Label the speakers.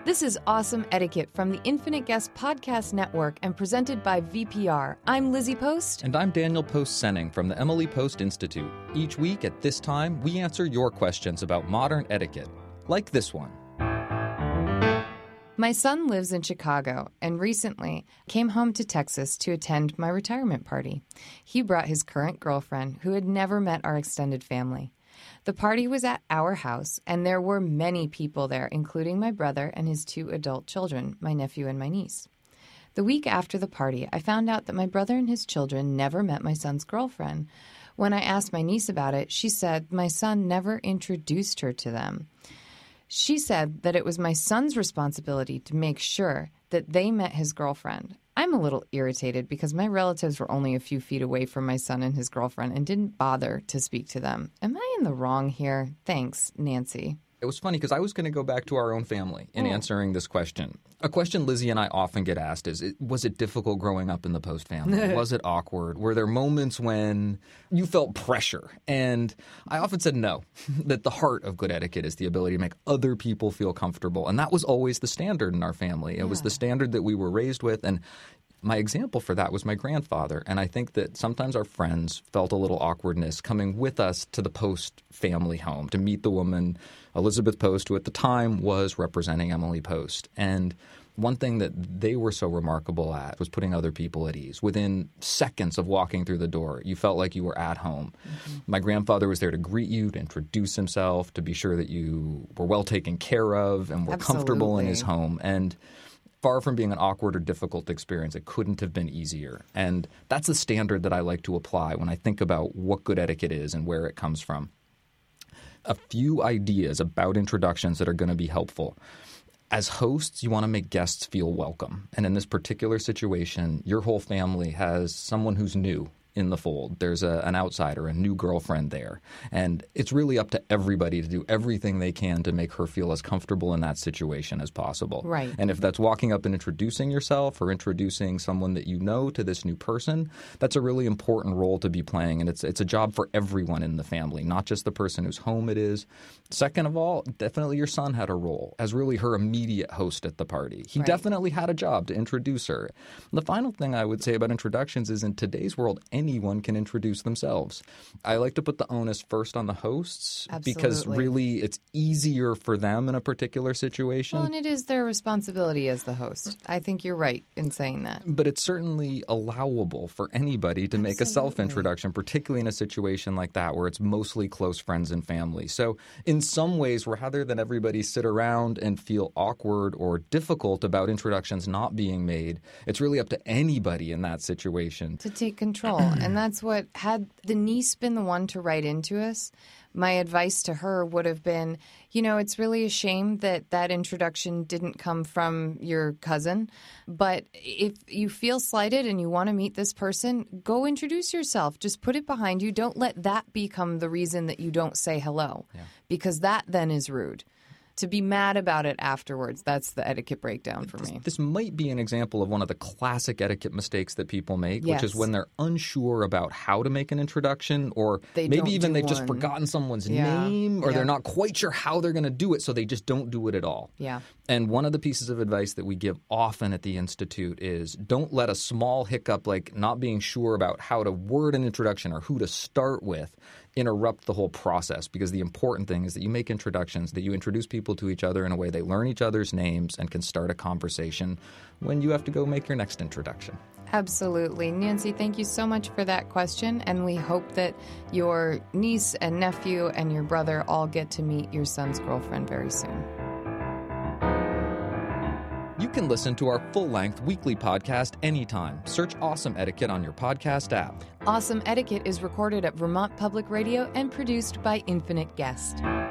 Speaker 1: This is Awesome Etiquette from the Infinite Guest Podcast Network and presented by VPR. I'm Lizzie Post.
Speaker 2: And I'm Daniel Post-Senning from the Emily Post Institute. Each week at this time, we answer your questions about modern etiquette, like this one.
Speaker 1: My son lives in Chicago and recently came home to Texas to attend my retirement party. He brought his current girlfriend, who had never met our extended family. The party was at our house, and there were many people there, including my brother and his 2 adult children, my nephew and my niece. The week after the party, I found out that my brother and his children never met my son's girlfriend. When I asked my niece about it, she said my son never introduced her to them. She said that it was my son's responsibility to make sure that they met his girlfriend. I'm a little irritated because my relatives were only a few feet away from my son and his girlfriend and didn't bother to speak to them. Am I in the wrong here? Thanks, Nancy.
Speaker 2: It was funny because I was going to go back to our own family in answering this question. A question Lizzie and I often get asked is, was it difficult growing up in the Post family? Was it awkward? Were there moments when you felt pressure? And I often said no, that the heart of good etiquette is the ability to make other people feel comfortable. And that was always the standard in our family. It was the standard that we were raised with. And my example for that was my grandfather, and I think that sometimes our friends felt a little awkwardness coming with us to the Post family home to meet the woman, Elizabeth Post, who at the time was representing Emily Post. And one thing that they were so remarkable at was putting other people at ease. Within seconds of walking through the door, you felt like you were at home. Mm-hmm. My grandfather was there to greet you, to introduce himself, to be sure that you were well taken care of and were comfortable in his home. And far from being an awkward or difficult experience, it couldn't have been easier. And that's the standard that I like to apply when I think about what good etiquette is and where it comes from. A few ideas about introductions that are going to be helpful. As hosts, you want to make guests feel welcome. And in this particular situation, your whole family has someone who's new in the fold. There's an outsider, a new girlfriend there. And it's really up to everybody to do everything they can to make her feel as comfortable in that situation as possible.
Speaker 1: Right.
Speaker 2: And if that's walking up and introducing yourself or introducing someone that you know to this new person, that's a really important role to be playing. And it's a job for everyone in the family, not just the person whose home it is. Second of all, definitely your son had a role as really her immediate host at the party. He definitely had a job to introduce her. And the final thing I would say about introductions is in today's world, anyone can introduce themselves. I like to put the onus first on the hosts because really it's easier for them in a particular situation.
Speaker 1: Well, and it is their responsibility as the host. I think you're right in saying that.
Speaker 2: But it's certainly allowable for anybody to make a self-introduction, particularly in a situation like that where it's mostly close friends and family. So in some ways, rather than everybody sit around and feel awkward or difficult about introductions not being made, it's really up to anybody in that situation
Speaker 1: to take control. And that's what, had the niece been the one to write into us, my advice to her would have been, it's really a shame that that introduction didn't come from your cousin. But if you feel slighted and you want to meet this person, go introduce yourself. Just put it behind you. Don't let that become the reason that you don't say hello, because that then is rude. To be mad about it afterwards, that's the etiquette breakdown for me.
Speaker 2: This might be an example of one of the classic etiquette mistakes that people make, which is when they're unsure about how to make an introduction, or maybe even they've just forgotten someone's name, or they're not quite sure how they're going to do it, so they just don't do it at all.
Speaker 1: Yeah.
Speaker 2: And one of the pieces of advice that we give often at the Institute is don't let a small hiccup like not being sure about how to word an introduction or who to start with interrupt the whole process, because the important thing is that you make introductions, that you introduce people to each other in a way they learn each other's names and can start a conversation when you have to go make your next introduction.
Speaker 1: Absolutely. Nancy, thank you so much for that question, and we hope that your niece and nephew and your brother all get to meet your son's girlfriend very soon.
Speaker 2: You can listen to our full-length weekly podcast anytime. Search Awesome Etiquette on your podcast app.
Speaker 1: Awesome Etiquette is recorded at Vermont Public Radio and produced by Infinite Guest.